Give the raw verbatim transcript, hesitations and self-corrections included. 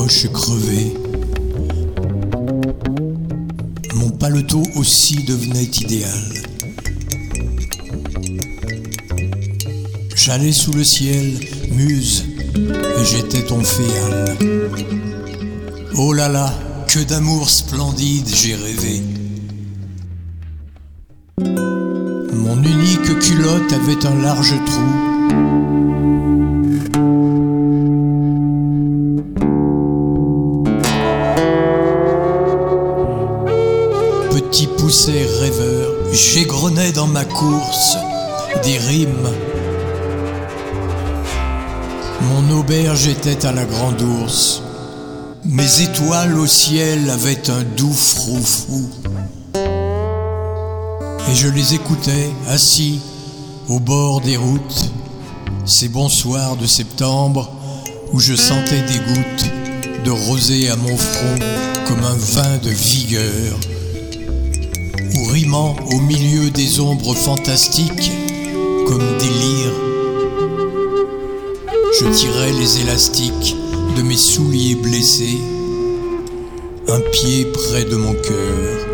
roche crevée. Mon paletot aussi devenait idéal. J'allais sous le ciel, muse, et j'étais ton féal. Oh là là, que d'amour splendide j'ai rêvé. Mon unique culotte avait un large trou. Petit pousset rêveur, j'égrenais dans ma course des rimes. Mon auberge était à la grande ours. Mes étoiles au ciel avaient un doux froufrou. Et je les écoutais, assis, au bord des routes, ces bons soirs de septembre où je sentais des gouttes de rosée à mon front comme un vin de vigueur, ou rimant au milieu des ombres fantastiques comme des lyres. Je tirais les élastiques de mes souliers blessés, un pied près de mon cœur.